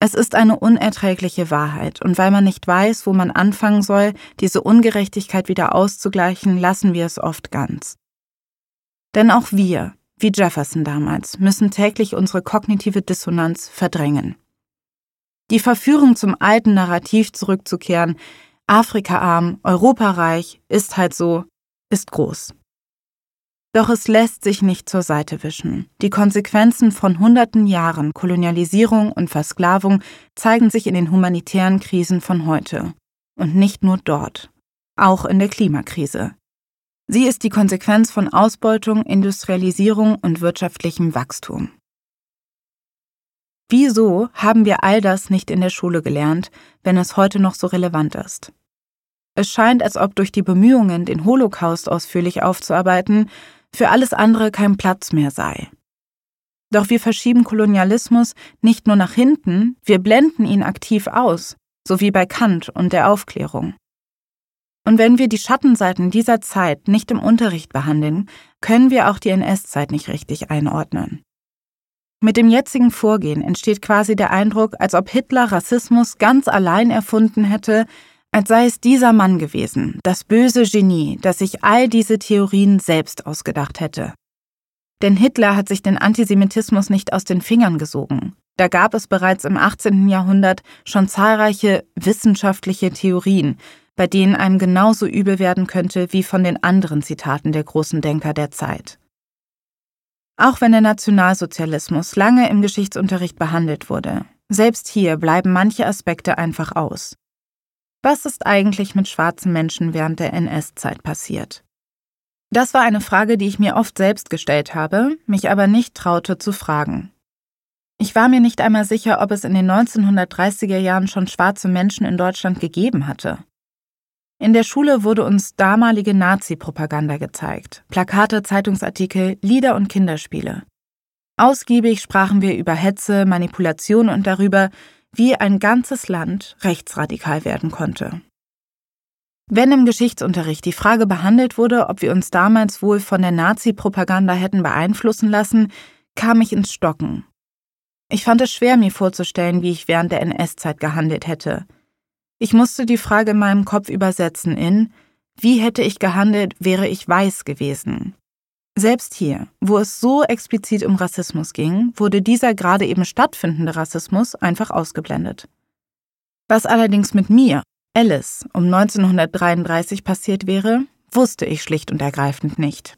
Es ist eine unerträgliche Wahrheit, und weil man nicht weiß, wo man anfangen soll, diese Ungerechtigkeit wieder auszugleichen, lassen wir es oft ganz. Denn auch wir, wie Jefferson damals, müssen täglich unsere kognitive Dissonanz verdrängen. Die Verführung, zum alten Narrativ zurückzukehren, Afrika-arm, Europareich, ist halt so, ist groß. Doch es lässt sich nicht zur Seite wischen. Die Konsequenzen von hunderten Jahren Kolonialisierung und Versklavung zeigen sich in den humanitären Krisen von heute. Und nicht nur dort, auch in der Klimakrise. Sie ist die Konsequenz von Ausbeutung, Industrialisierung und wirtschaftlichem Wachstum. Wieso haben wir all das nicht in der Schule gelernt, wenn es heute noch so relevant ist? Es scheint, als ob durch die Bemühungen, den Holocaust ausführlich aufzuarbeiten, für alles andere kein Platz mehr sei. Doch wir verschieben Kolonialismus nicht nur nach hinten, wir blenden ihn aktiv aus, so wie bei Kant und der Aufklärung. Und wenn wir die Schattenseiten dieser Zeit nicht im Unterricht behandeln, können wir auch die NS-Zeit nicht richtig einordnen. Mit dem jetzigen Vorgehen entsteht quasi der Eindruck, als ob Hitler Rassismus ganz allein erfunden hätte, als sei es dieser Mann gewesen, das böse Genie, das sich all diese Theorien selbst ausgedacht hätte. Denn Hitler hat sich den Antisemitismus nicht aus den Fingern gesogen. Da gab es bereits im 18. Jahrhundert schon zahlreiche wissenschaftliche Theorien, bei denen einem genauso übel werden könnte wie von den anderen Zitaten der großen Denker der Zeit. Auch wenn der Nationalsozialismus lange im Geschichtsunterricht behandelt wurde, selbst hier bleiben manche Aspekte einfach aus. Was ist eigentlich mit schwarzen Menschen während der NS-Zeit passiert? Das war eine Frage, die ich mir oft selbst gestellt habe, mich aber nicht traute zu fragen. Ich war mir nicht einmal sicher, ob es in den 1930er Jahren schon schwarze Menschen in Deutschland gegeben hatte. In der Schule wurde uns damalige Nazi-Propaganda gezeigt, Plakate, Zeitungsartikel, Lieder und Kinderspiele. Ausgiebig sprachen wir über Hetze, Manipulation und darüber, wie ein ganzes Land rechtsradikal werden konnte. Wenn im Geschichtsunterricht die Frage behandelt wurde, ob wir uns damals wohl von der Nazi-Propaganda hätten beeinflussen lassen, kam ich ins Stocken. Ich fand es schwer, mir vorzustellen, wie ich während der NS-Zeit gehandelt hätte. Ich musste die Frage in meinem Kopf übersetzen in: Wie hätte ich gehandelt, wäre ich weiß gewesen? Selbst hier, wo es so explizit um Rassismus ging, wurde dieser gerade eben stattfindende Rassismus einfach ausgeblendet. Was allerdings mit mir, Alice, um 1933 passiert wäre, wusste ich schlicht und ergreifend nicht.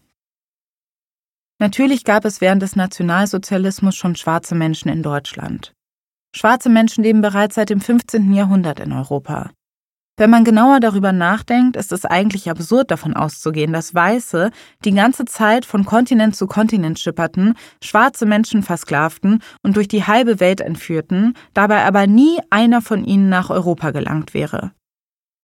Natürlich gab es während des Nationalsozialismus schon schwarze Menschen in Deutschland. Schwarze Menschen leben bereits seit dem 15. Jahrhundert in Europa. Wenn man genauer darüber nachdenkt, ist es eigentlich absurd, davon auszugehen, dass Weiße die ganze Zeit von Kontinent zu Kontinent schipperten, schwarze Menschen versklavten und durch die halbe Welt entführten, dabei aber nie einer von ihnen nach Europa gelangt wäre.